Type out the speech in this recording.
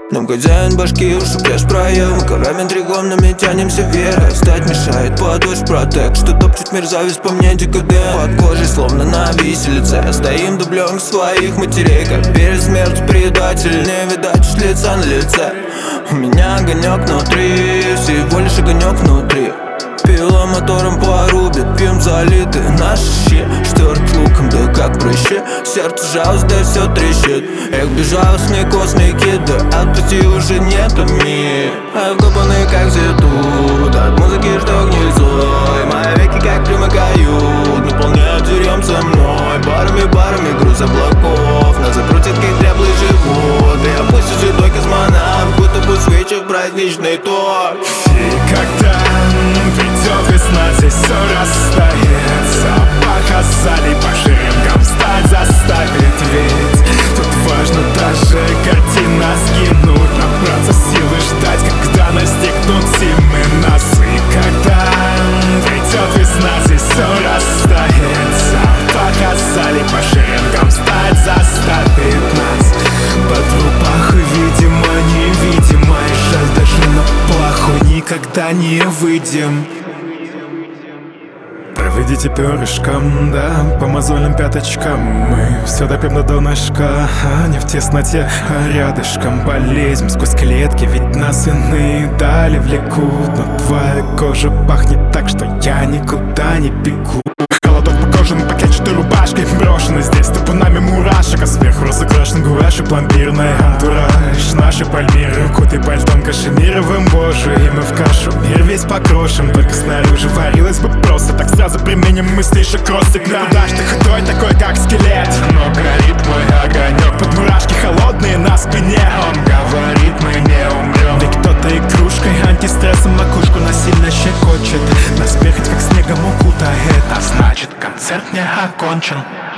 Нам хозяин башки в шуке с проем. Корами тригомными тянемся вверх. Встать мешает под дождь протек, что топчет мерзавец по мне декадент. Под кожей словно на виселице стоим дублем своих матерей, как перед смертью предатель. Не видать уж лица на лице. У меня огонек внутри, всего лишь огонек внутри. Пила мотором порубит, пьем залиты наши щи. Шторт луком, да как прыщи. Сердце жалость, да все трещит. Эх, безжалостные костные киды, от пути уже нет ми. А вкопанные как зетут, от музыки что гнильзой. Мои веки как примыкают, наполняют зверем со мной. Барами груз облаков, нас закрутит как дряблый живот. И опустит седой космонавт, будто бы свечи в праздничный торт. И когда придет весна, здесь все растает. Показали по шеренгам встать заставит. Ведь тут важно даже картина скинуть, набраться силы ждать, когда настигнут зимы нас. И когда придет весна, здесь все растает. Показали по шеренгам встать заставит нас. По трупах видимо невидимо, и жаль даже на плаху никогда не выйдем. Проведите перышком, да, по мозольным пяточкам. Мы все допьем до донышка, а не в тесноте, а рядышком полезем сквозь клетки, ведь нас иные дали влекут. Но твоя кожа пахнет так, что я никуда не бегу. Холодок по кожаной пакетчатой рубашке, брошены здесь топунами мурашек, а сверху разукрашен гуашь и пломбирный антураж. Наши пальмиры, куты по льдам кашемировым, боже, и мы в кашу мир весь покрошим. Только снаружи варилось бы просто, так сразу применим мыслишек ростик. Да куда ж ты худой, такой как скелет? Но горит мой огонек, под мурашки холодные на спине. Он говорит, мы не умрем. Ведь кто-то игрушкой, антистрессом макушку насильно щекочет. Нас бегать как снегом укутает, а значит концерт не окончен.